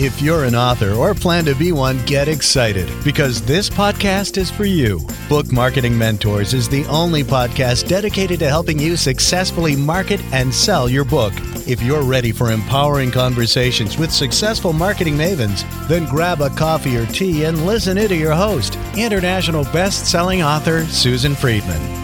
If you're an author or plan to be one, get excited because this podcast is for you. Book Marketing Mentors is the only podcast dedicated to helping you successfully market and sell your book. If you're ready for empowering conversations with successful marketing mavens, then grab a coffee or tea and listen in to your host, international best-selling author Susan Friedman.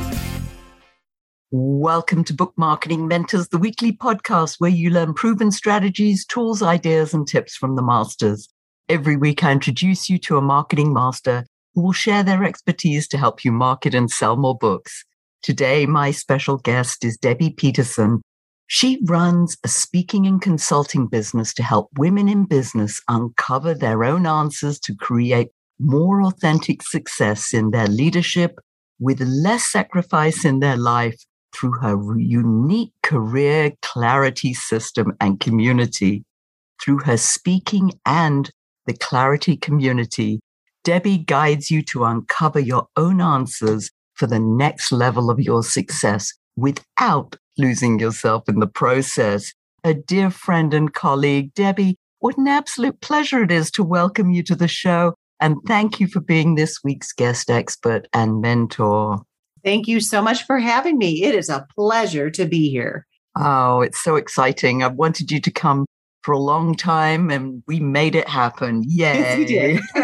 Welcome to Book Marketing Mentors, the weekly podcast where you learn proven strategies, tools, ideas, and tips from the masters. Every week, I introduce you to a marketing master who will share their expertise to help you market and sell more books. Today, my special guest is Debbie Peterson. She runs a speaking and consulting business to help women in business uncover their own answers to create more authentic success in their leadership with less sacrifice in their life, through her unique career clarity system and community. Through her speaking and the clarity community, Debbie guides you to uncover your own answers for the next level of your success without losing yourself in the process. A dear friend and colleague, Debbie, what an absolute pleasure it is to welcome you to the show. And thank you for being this week's guest expert and mentor. Thank you so much for having me. It is a pleasure to be here. Oh, it's so exciting. I've wanted you to come for a long time and we made it happen. Yay. Yes, we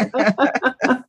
did.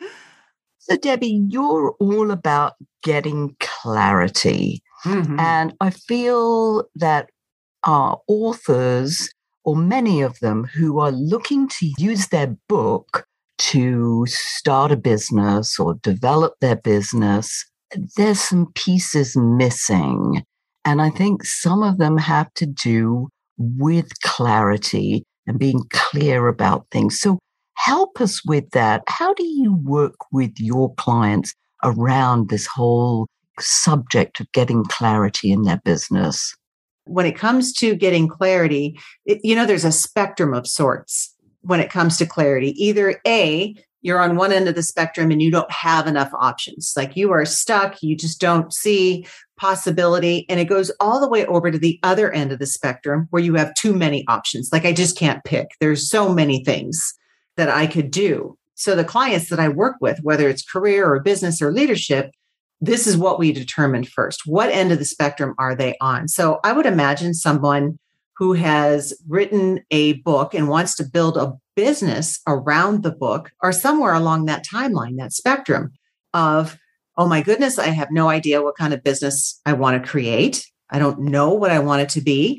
So, Debbie, you're all about getting clarity. Mm-hmm. And I feel that our authors, or many of them who are looking to use their book to start a business or develop their business, there's some pieces missing. And I think some of them have to do with clarity and being clear about things. So help us with that. How do you work with your clients around this whole subject of getting clarity in their business? When it comes to getting clarity, there's a spectrum of sorts when it comes to clarity. Either A, you're on one end of the spectrum and you don't have enough options. Like you are stuck, you just don't see possibility. And it goes all the way over to the other end of the spectrum where you have too many options. Like I just can't pick. There's so many things that I could do. So the clients that I work with, whether it's career or business or leadership, this is what we determine first. What end of the spectrum are they on? So I would imagine someone who has written a book and wants to build a business around the book are somewhere along that timeline, that spectrum of, oh my goodness, I have no idea what kind of business I want to create. I don't know what I want it to be,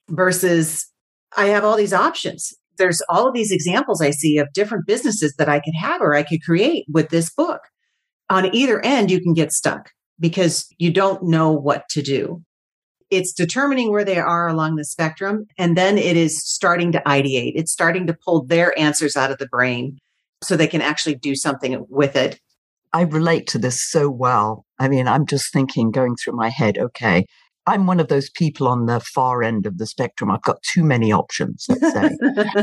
versus I have all these options. There's all of these examples I see of different businesses that I could have or I could create with this book. On either end, you can get stuck because you don't know what to do. It's determining where they are along the spectrum, and then it is starting to ideate. It's starting to pull their answers out of the brain so they can actually do something with it. I relate to this so well. I mean, I'm just thinking, going through my head, okay, I'm one of those people on the far end of the spectrum. I've got too many options, let's say.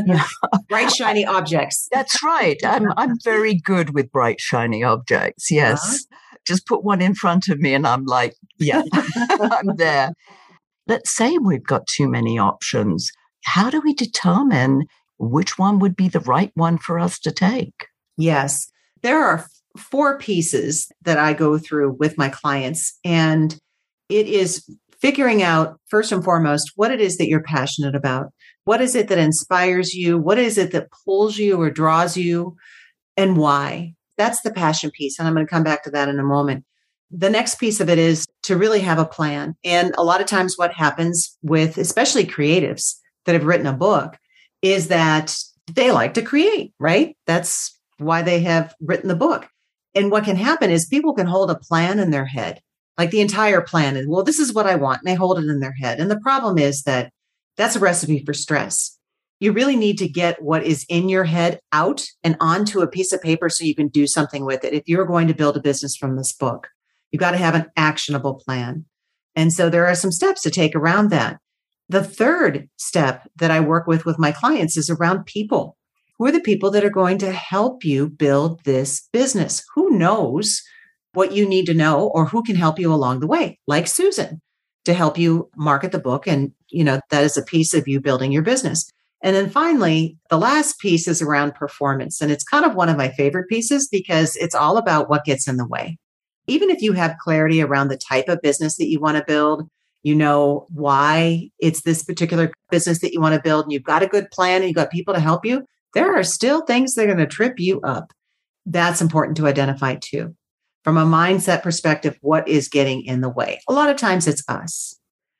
Bright, shiny objects. That's right. I'm very good with bright, shiny objects. Yes. Uh-huh. Just put one in front of me and I'm like, yeah, I'm there. Let's say we've got too many options. How do we determine which one would be the right one for us to take? Yes. There are 4 pieces that I go through with my clients, and it is figuring out, first and foremost, what it is that you're passionate about. What is it that inspires you? What is it that pulls you or draws you, and why? That's the passion piece. And I'm going to come back to that in a moment. The next piece of it is to really have a plan. And a lot of times what happens with especially creatives that have written a book is that they like to create, right? That's why they have written the book. And what can happen is people can hold a plan in their head, like the entire plan. And well, this is what I want. And they hold it in their head. And the problem is that that's a recipe for stress. You really need to get what is in your head out and onto a piece of paper so you can do something with it. If you're going to build a business from this book, you've got to have an actionable plan. And so there are some steps to take around that. The third step that I work with my clients is around people. Who are the people that are going to help you build this business? Who knows what you need to know or who can help you along the way, like Susan, to help you market the book. And, that is a piece of you building your business. And then finally, the last piece is around performance. And it's kind of one of my favorite pieces because it's all about what gets in the way. Even if you have clarity around the type of business that you want to build, you know why it's this particular business that you want to build, and you've got a good plan and you've got people to help you, there are still things that are going to trip you up. That's important to identify too. From a mindset perspective, what is getting in the way? A lot of times it's us.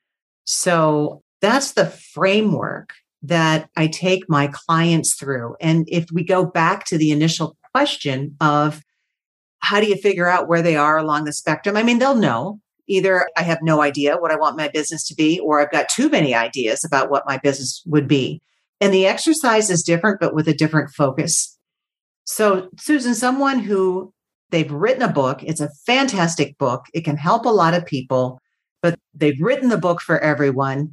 So that's the framework that I take my clients through. And if we go back to the initial question of how do you figure out where they are along the spectrum? I mean, they'll know either I have no idea what I want my business to be, or I've got too many ideas about what my business would be. And the exercise is different, but with a different focus. So Susan, someone who they've written a book, it's a fantastic book. It can help a lot of people, but they've written the book for everyone.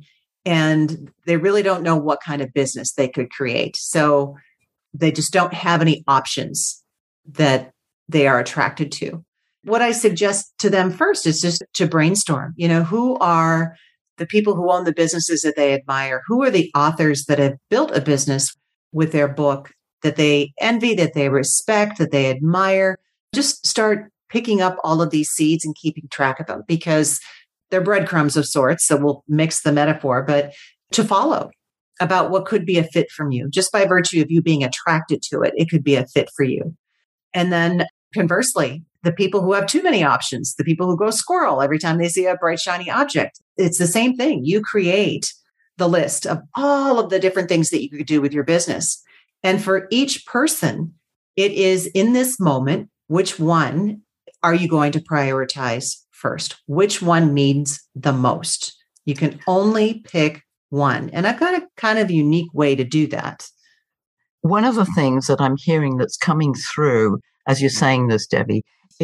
And they really don't know what kind of business they could create. So they just don't have any options that they are attracted to. What I suggest to them first is just to brainstorm, who are the people who own the businesses that they admire? Who are the authors that have built a business with their book that they envy, that they respect, that they admire? Just start picking up all of these seeds and keeping track of them, because they're breadcrumbs of sorts. So we'll mix the metaphor, but to follow about what could be a fit from you, just by virtue of you being attracted to it, it could be a fit for you. And then conversely, the people who have too many options, the people who go squirrel every time they see a bright, shiny object, it's the same thing. You create the list of all of the different things that you could do with your business. And for each person, it is in this moment, which one are you going to prioritize first? Which one means the most? You can only pick one. And I've got a kind of unique way to do that. One of the things that I'm hearing that's coming through as you're saying this, Debbie,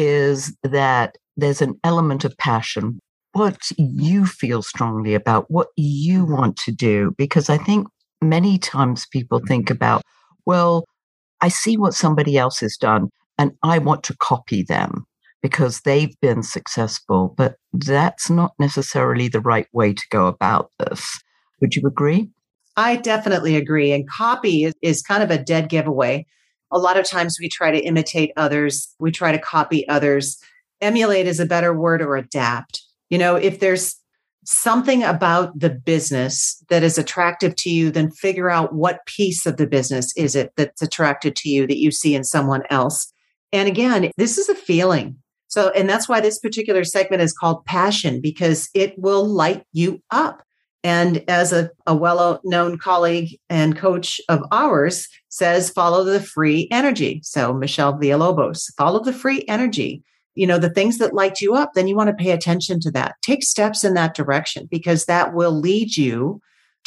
is that there's an element of passion. What you feel strongly about, what you want to do. Because I think many times people think about, well, I see what somebody else has done and I want to copy them because they've been successful. But that's not necessarily the right way to go about this. Would you agree? I definitely agree. And copy is kind of a dead giveaway. A lot of times we try to imitate others. We try to copy others. Emulate is a better word, or adapt. If there's something about the business that is attractive to you, then figure out what piece of the business is it that's attracted to you that you see in someone else. And again, this is a feeling. So, and that's why this particular segment is called passion, because it will light you up. And as a well-known colleague and coach of ours says, follow the free energy. So Michelle Villalobos, follow the free energy. The things that light you up, then you want to pay attention to that. Take steps in that direction, because that will lead you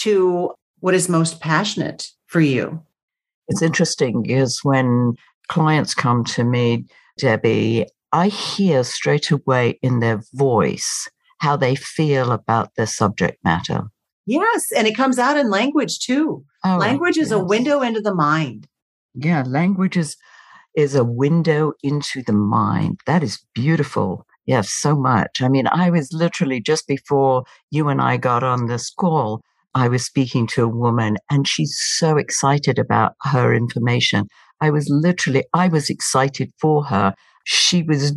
to what is most passionate for you. It's interesting is when clients come to me, Debbie, I hear straight away in their voice how they feel about their subject matter. Yes. And it comes out in language too. Language is a window into the mind. Yeah. Language is a window into the mind. That is beautiful. Yes. So much. I mean, I was literally just before you and I got on this call, I was speaking to a woman and she's so excited about her information. I was excited for her. She was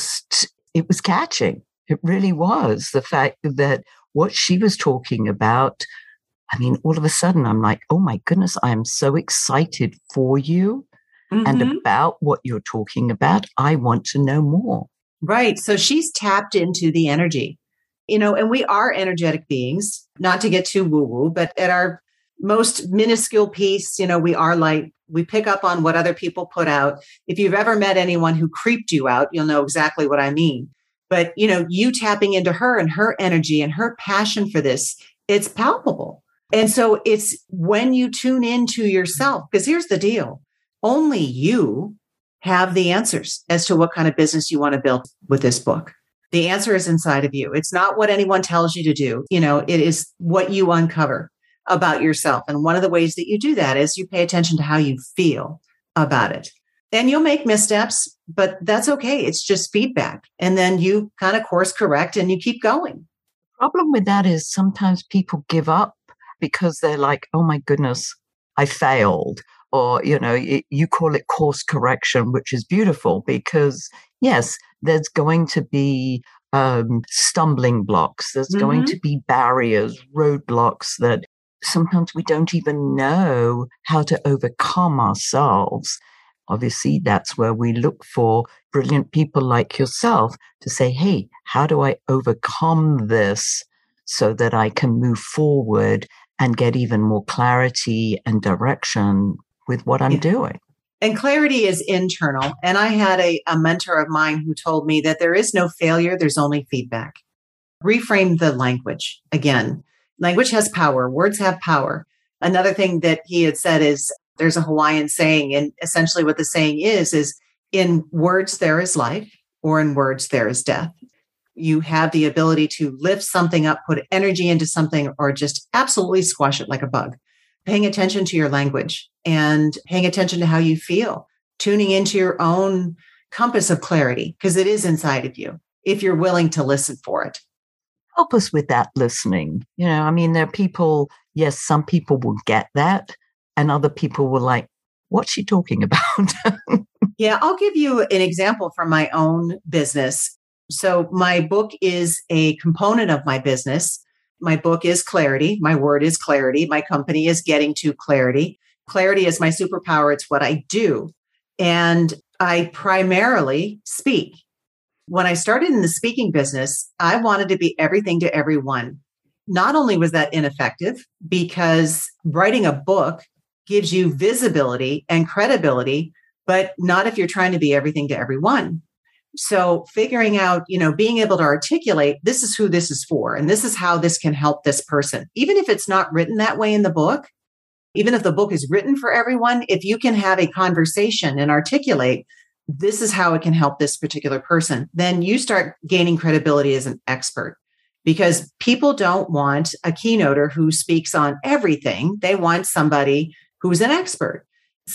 it was catching. It really was. The fact that what she was talking about, I mean, all of a sudden I'm like, oh my goodness, I am so excited for you and about what you're talking about. I want to know more. Right. So she's tapped into the energy, and we are energetic beings, not to get too woo-woo, but at our most minuscule piece, we are light. We pick up on what other people put out. If you've ever met anyone who creeped you out, you'll know exactly what I mean. But, you tapping into her and her energy and her passion for this, it's palpable. And so it's when you tune into yourself, because here's the deal. Only you have the answers as to what kind of business you want to build with this book. The answer is inside of you. It's not what anyone tells you to do. It is what you uncover about yourself. And one of the ways that you do that is you pay attention to how you feel about it. And you'll make missteps, but that's okay. It's just feedback. And then you kind of course correct and you keep going. The problem with that is sometimes people give up because they're like, oh my goodness, I failed. Or, you call it course correction, which is beautiful because, yes, there's going to be stumbling blocks. There's going to be barriers, roadblocks that sometimes we don't even know how to overcome ourselves. Obviously, that's where we look for brilliant people like yourself to say, hey, how do I overcome this so that I can move forward and get even more clarity and direction with what I'm doing? And clarity is internal. And I had a mentor of mine who told me that there is no failure, there's only feedback. Reframe the language. Again, language has power. Words have power. Another thing that he had said is there's a Hawaiian saying, and essentially what the saying is in words there is life, or in words there is death. You have the ability to lift something up, put energy into something, or just absolutely squash it like a bug. Paying attention to your language and paying attention to how you feel, tuning into your own compass of clarity, because it is inside of you, if you're willing to listen for it. Help us with that listening. There are people, yes, some people will get that, and other people will like, what's she talking about? Yeah, I'll give you an example from my own business. So my book is a component of my business. My book is clarity. My word is clarity. My company is getting to clarity. Clarity is my superpower. It's what I do. And I primarily speak. When I started in the speaking business, I wanted to be everything to everyone. Not only was that ineffective, because writing a book gives you visibility and credibility, but not if you're trying to be everything to everyone. So figuring out, being able to articulate, this is who this is for, and this is how this can help this person. Even if it's not written that way in the book, even if the book is written for everyone, if you can have a conversation and articulate, this is how it can help this particular person, then you start gaining credibility as an expert, because people don't want a keynoter who speaks on everything. They want somebody who's an expert.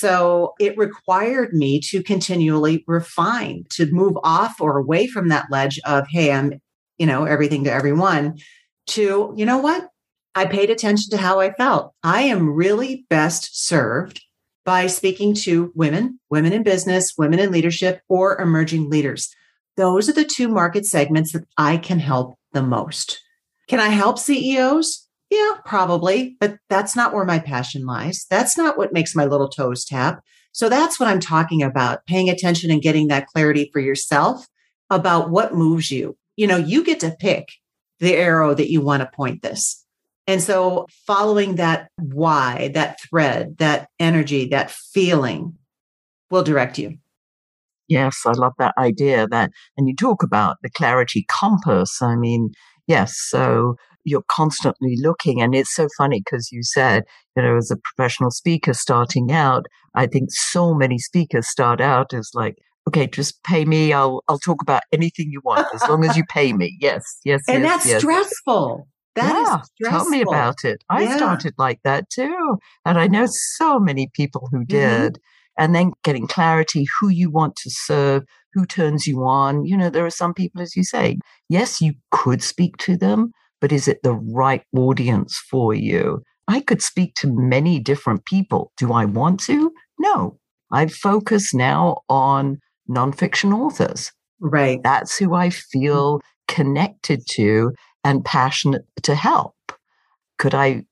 So it required me to continually refine, to move off or away from that ledge of, hey, I'm, everything to everyone, to, you know what? I paid attention to how I felt. I am really best served by speaking to women in business, women in leadership, or emerging leaders. Those are the two market segments that I can help the most. Can I help CEOs? Yeah, probably, but that's not where my passion lies. That's not what makes my little toes tap. So that's what I'm talking about, paying attention and getting that clarity for yourself about what moves you. You get to pick the arrow that you want to point this. And so following that why, that thread, that energy, that feeling will direct you. Yes, I love that idea and you talk about the clarity compass. Yes, so you're constantly looking. And it's so funny because you said, as a professional speaker starting out, I think so many speakers start out as like, okay, just pay me. I'll talk about anything you want as long as you pay me. Yes. And that's stressful. That is stressful. Tell me about it. I started like that too. And I know so many people who did. And then getting clarity, who you want to serve, who turns you on. There are some people, as you say, yes, you could speak to them, but is it the right audience for you? I could speak to many different people. Do I want to? No. I focus now on nonfiction authors. Right. That's who I feel connected to and passionate to help. Could I,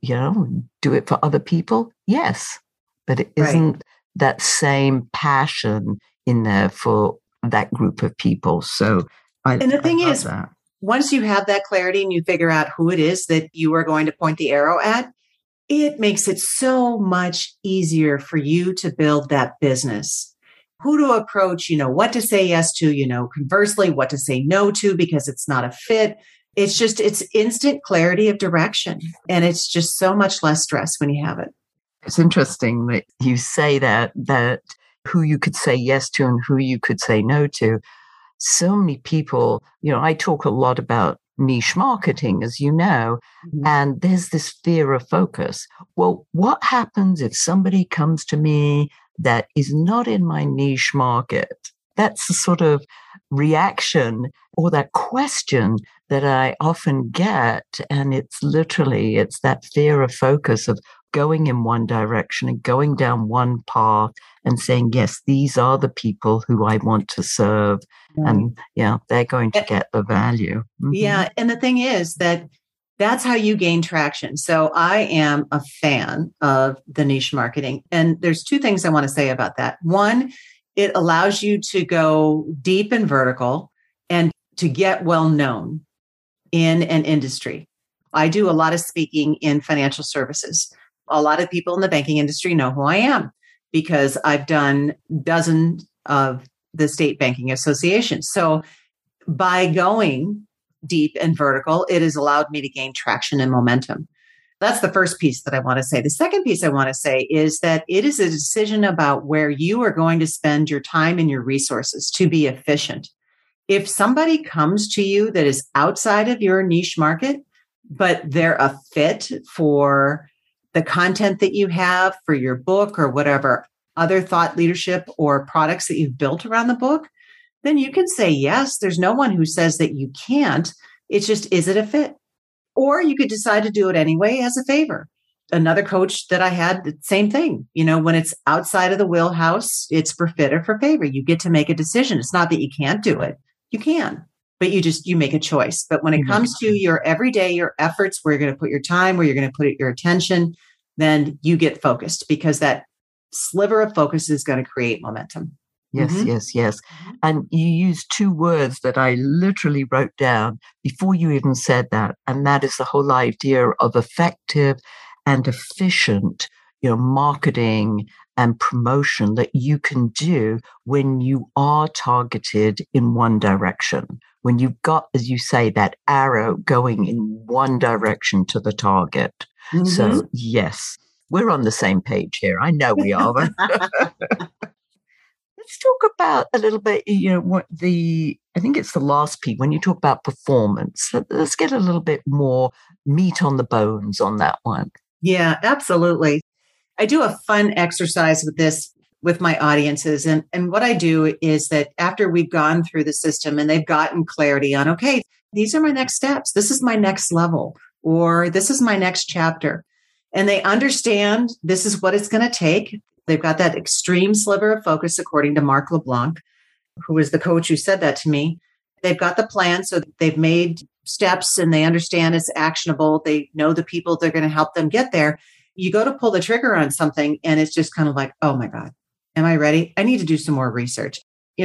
do it for other people? Yes. But it isn't that same passion in there for that group of people. So and the thing is, once you have that clarity and you figure out who it is that you are going to point the arrow at, it makes it so much easier for you to build that business. Who to approach, what to say yes to, conversely, what to say no to because it's not a fit. It's instant clarity of direction. And it's just so much less stress when you have it. It's interesting that you say that who you could say yes to and who you could say no to. So many people, I talk a lot about niche marketing, as you know, and there's this fear of focus. Well, what happens if somebody comes to me that is not in my niche market? That's the sort of reaction or that question that I often get. And it's that fear of focus of, going in one direction and going down one path and saying, yes, these are the people who I want to serve. Right. And they're going to get the value. Mm-hmm. Yeah. And the thing is that's how you gain traction. So I am a fan of the niche marketing. And there's two things I want to say about that. One, it allows you to go deep and vertical and to get well known in an industry. I do a lot of speaking in financial services. A lot of people in the banking industry know who I am because I've done dozens of the state banking associations. So by going deep and vertical, it has allowed me to gain traction and momentum. That's the first piece that I want to say. The second piece I want to say is that it is a decision about where you are going to spend your time and your resources to be efficient. If somebody comes to you that is outside of your niche market, but they're a fit for the content that you have for your book or whatever other thought leadership or products that you've built around the book, then you can say yes. There's no one who says that you can't. It's just, is it a fit? Or you could decide to do it anyway as a favor. Another coach that I had, the same thing. When it's outside of the wheelhouse, it's for fit or for favor. You get to make a decision. It's not that you can't do it. You can, but you make a choice. But when it comes to your everyday, your efforts, where you're going to put your time, where you're going to put your attention, then you get focused because that sliver of focus is going to create momentum. Yes, yes. And you used two words that I literally wrote down before you even said that. And that is the whole idea of effective and efficient, marketing and promotion that you can do when you are targeted in one direction. When you've got, as you say, that arrow going in one direction to the target. Mm-hmm. So yes, we're on the same page here. I know we are. Let's talk about a little bit, I think it's the last piece when you talk about performance. Let's get a little bit more meat on the bones on that one. Yeah, absolutely. I do a fun exercise with this with my audiences. And what I do is that after we've gone through the system and they've gotten clarity on, okay, these are my next steps. This is my next level, or this is my next chapter. And they understand this is what it's going to take. They've got that extreme sliver of focus, according to Mark LeBlanc, who was the coach who said that to me. They've got the plan. So they've made steps and they understand it's actionable. They know the people that are going to help them get there. You go to pull the trigger on something and it's just kind of like, oh my God, am I ready? I need to do some more research,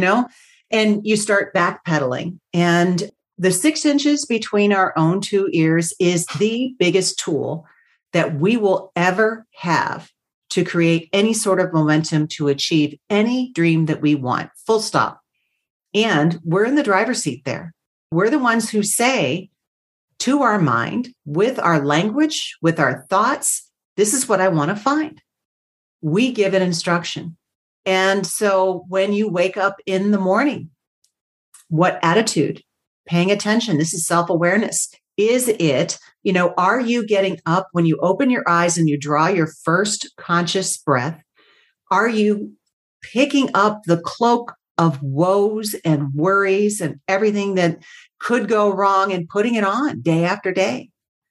and you start backpedaling. And the 6 inches between our own two ears is the biggest tool that we will ever have to create any sort of momentum to achieve any dream that we want, full stop. And we're in the driver's seat there. We're the ones who say to our mind, with our language, with our thoughts, this is what I want to find. We give it instruction. And so when you wake up in the morning, what attitude? Paying attention. This is self-awareness. Is it, are you getting up when you open your eyes and you draw your first conscious breath? Are you picking up the cloak of woes and worries and everything that could go wrong and putting it on day after day?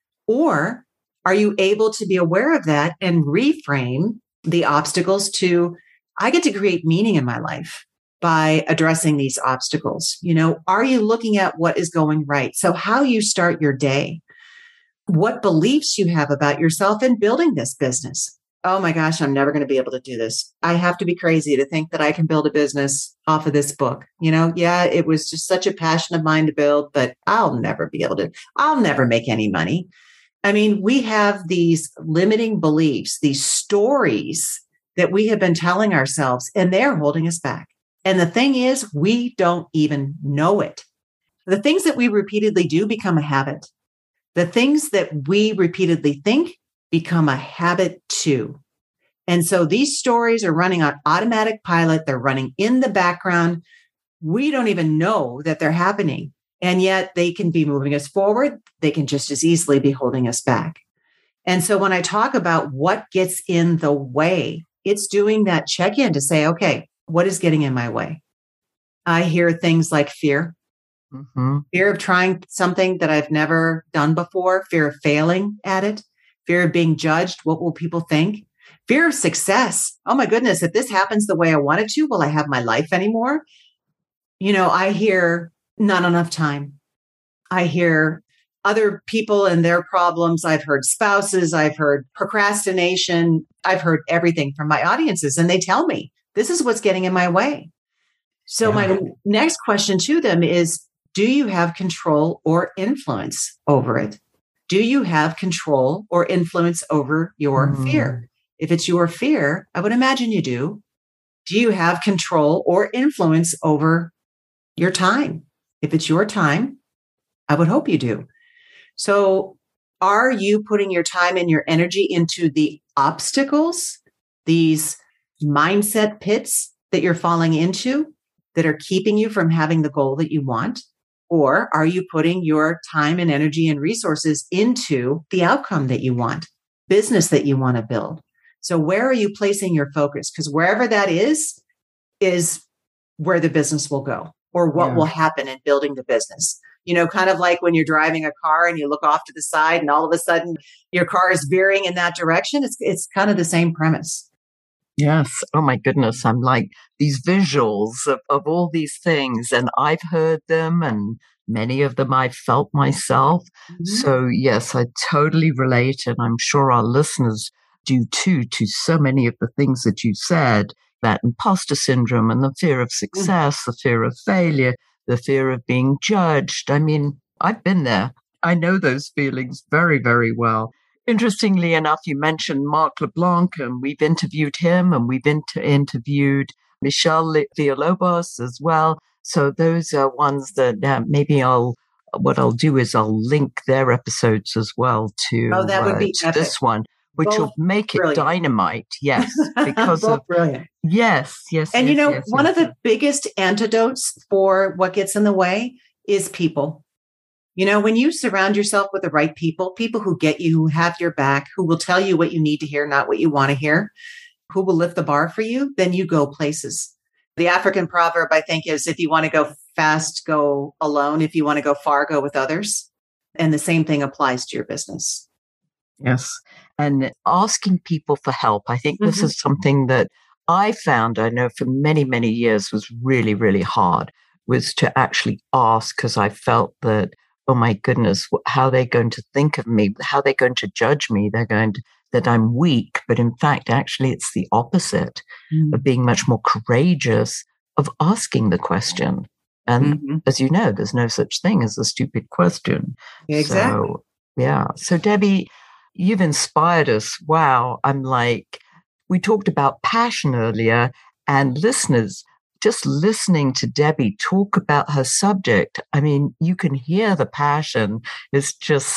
Or are you able to be aware of that and reframe the obstacles to, I get to create meaning in my life by addressing these obstacles? Are you looking at what is going right? So how you start your day, what beliefs you have about yourself in building this business. Oh my gosh, I'm never going to be able to do this. I have to be crazy to think that I can build a business off of this book. It was just such a passion of mine to build, but I'll never be able to. I'll never make any money. I mean, we have these limiting beliefs, these stories that we have been telling ourselves, and they're holding us back. And the thing is, we don't even know it. The things that we repeatedly do become a habit. The things that we repeatedly think become a habit too. And so these stories are running on automatic pilot. They're running in the background. We don't even know that they're happening. And yet they can be moving us forward. They can just as easily be holding us back. And so when I talk about what gets in the way, it's doing that check-in to say, okay, what is getting in my way? I hear things like fear, fear of trying something that I've never done before, fear of failing at it, fear of being judged. What will people think? Fear of success. Oh my goodness, if this happens the way I want it to, will I have my life anymore? I hear not enough time. I hear other people and their problems. I've heard spouses. I've heard procrastination. I've heard everything from my audiences. And they tell me this is what's getting in my way. So my next question to them is, do you have control or influence over it? Do you have control or influence over your fear? If it's your fear, I would imagine you do. Do you have control or influence over your time? If it's your time, I would hope you do. So are you putting your time and your energy into the obstacles, these mindset pits that you're falling into that are keeping you from having the goal that you want? Or are you putting your time and energy and resources into the outcome that you want, business that you want to build? So where are you placing your focus? Because wherever that is where the business will go or what will happen in building the business. Kind of like when you're driving a car and you look off to the side and all of a sudden your car is veering in that direction. It's kind of the same premise. Yes. Oh my goodness. I'm like these visuals of all these things, and I've heard them and many of them I've felt myself. Mm-hmm. So yes, I totally relate. And I'm sure our listeners do too, to so many of the things that you said, that imposter syndrome and the fear of success, the fear of failure, the fear of being judged. I mean, I've been there. I know those feelings very, very well. Interestingly enough, you mentioned Mark LeBlanc, and we've interviewed him, and we've interviewed Michelle Villalobos as well. So those are ones that what I'll do is I'll link their episodes as well to, that would be to this one, which will make it dynamite. Yes, because of brilliant. Yes. And one of the biggest antidotes for what gets in the way is people. When you surround yourself with the right people who get you, who have your back, who will tell you what you need to hear, not what you want to hear, who will lift the bar for you, then you go places. The African proverb, I think, is if you want to go fast, go alone. If you want to go far, go with others. And the same thing applies to your business. Yes. And asking people for help. I think this is something that I found, I know for many, many years was really, really hard, was to actually ask, because I felt that, oh my goodness, how are they going to think of me? How are they going to judge me? They're going to, that I'm weak. But in fact, actually, it's the opposite of being much more courageous, of asking the question. And as you know, there's no such thing as a stupid question. Exactly. So Debbie, you've inspired us. Wow. I'm like, we talked about passion earlier, and listeners, just listening to Debbie talk about her subject, I mean, you can hear the passion. It's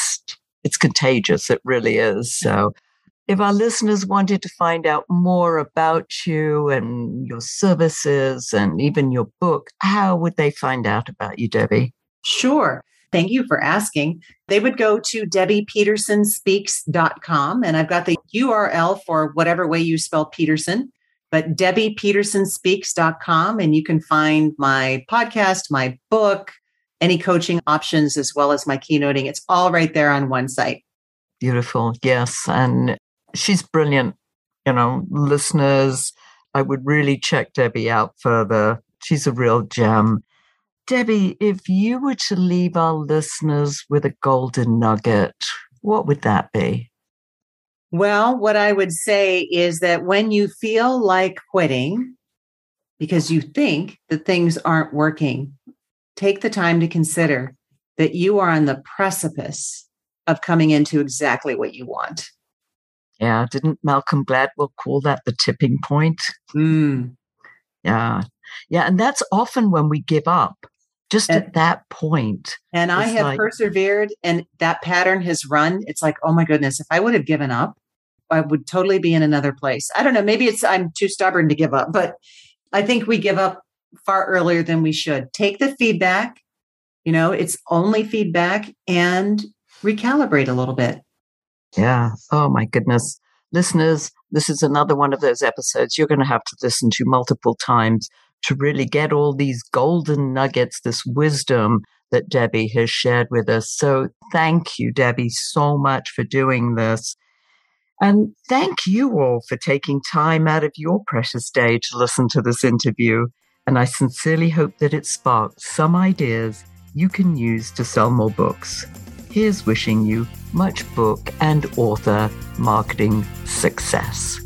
contagious. It really is. So if our listeners wanted to find out more about you and your services and even your book, how would they find out about you, Debbie? Sure. Thank you for asking. They would go to DebbiePetersonSpeaks.com, and I've got the URL for whatever way you spell Peterson, but DebbiePetersonSpeaks.com, and you can find my podcast, my book, any coaching options, as well as my keynoting. It's all right there on one site. Beautiful. Yes. And she's brilliant. Listeners, I would really check Debbie out further. She's a real gem. Debbie, if you were to leave our listeners with a golden nugget, what would that be? Well, what I would say is that when you feel like quitting because you think that things aren't working, take the time to consider that you are on the precipice of coming into exactly what you want. Yeah, didn't Malcolm Gladwell call that the tipping point? Yeah, and that's often when we give up. Just at that point. And I have persevered, and that pattern has run. It's like, oh my goodness, if I would have given up, I would totally be in another place. I don't know. Maybe I'm too stubborn to give up, but I think we give up far earlier than we should. Take the feedback, it's only feedback, and recalibrate a little bit. Yeah. Oh my goodness. Listeners, this is another one of those episodes you're going to have to listen to multiple times to really get all these golden nuggets, this wisdom that Debbie has shared with us. So thank you, Debbie, so much for doing this. And thank you all for taking time out of your precious day to listen to this interview. And I sincerely hope that it sparked some ideas you can use to sell more books. Here's wishing you much book and author marketing success.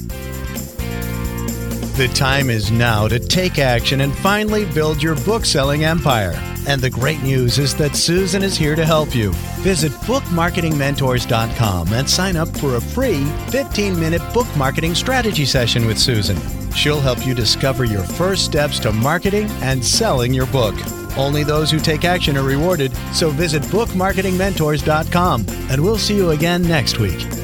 The time is now to take action and finally build your book-selling empire. And the great news is that Susan is here to help you. Visit bookmarketingmentors.com and sign up for a free 15-minute book marketing strategy session with Susan. She'll help you discover your first steps to marketing and selling your book. Only those who take action are rewarded, so visit bookmarketingmentors.com, and we'll see you again next week.